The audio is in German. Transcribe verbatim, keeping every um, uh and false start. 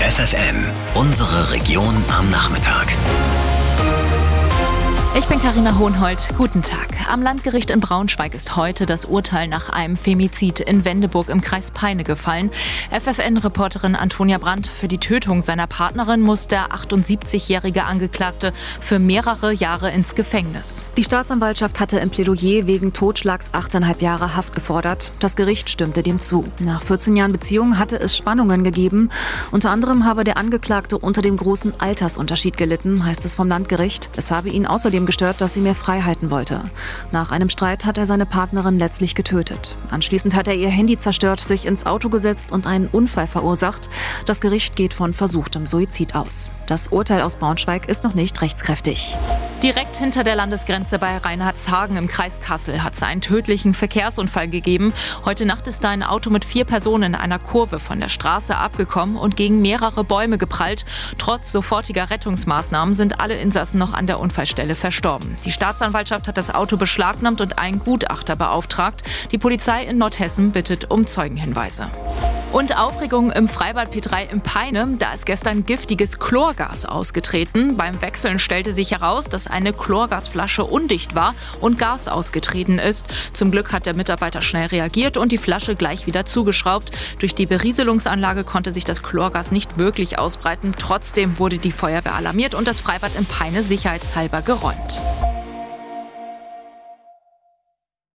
F F M, unsere Region am Nachmittag. Ich bin Carina Hohenhold. Guten Tag. Am Landgericht in Braunschweig ist heute das Urteil nach einem Femizid in Wendeburg im Kreis Peine gefallen. F F N-Reporterin Antonia Brandt: Für die Tötung seiner Partnerin muss der achtundsiebzigjährige Angeklagte für mehrere Jahre ins Gefängnis. Die Staatsanwaltschaft hatte im Plädoyer wegen Totschlags achteinhalb Jahre Haft gefordert. Das Gericht stimmte dem zu. Nach vierzehn Jahren Beziehung hatte es Spannungen gegeben. Unter anderem habe der Angeklagte unter dem großen Altersunterschied gelitten, heißt es vom Landgericht. Es habe ihn außerdem gestört, dass sie mehr Freiheiten wollte. Nach einem Streit hat er seine Partnerin letztlich getötet. Anschließend hat er ihr Handy zerstört, sich ins Auto gesetzt und einen Unfall verursacht. Das Gericht geht von versuchtem Suizid aus. Das Urteil aus Braunschweig ist noch nicht rechtskräftig. Direkt hinter der Landesgrenze bei Reinhardshagen im Kreis Kassel hat es einen tödlichen Verkehrsunfall gegeben. Heute Nacht ist da ein Auto mit vier Personen in einer Kurve von der Straße abgekommen und gegen mehrere Bäume geprallt. Trotz sofortiger Rettungsmaßnahmen sind alle Insassen noch an der Unfallstelle verstorben. Die Staatsanwaltschaft hat das Auto beschlagnahmt und einen Gutachter beauftragt. Die Polizei in Nordhessen bittet um Zeugenhinweise. Und Aufregung im Freibad P drei in Peine. Da ist gestern giftiges Chlorgas ausgetreten. Beim Wechseln stellte sich heraus, dass eine Chlorgasflasche undicht war und Gas ausgetreten ist. Zum Glück hat der Mitarbeiter schnell reagiert und die Flasche gleich wieder zugeschraubt. Durch die Berieselungsanlage konnte sich das Chlorgas nicht wirklich ausbreiten. Trotzdem wurde die Feuerwehr alarmiert und das Freibad in Peine sicherheitshalber geräumt.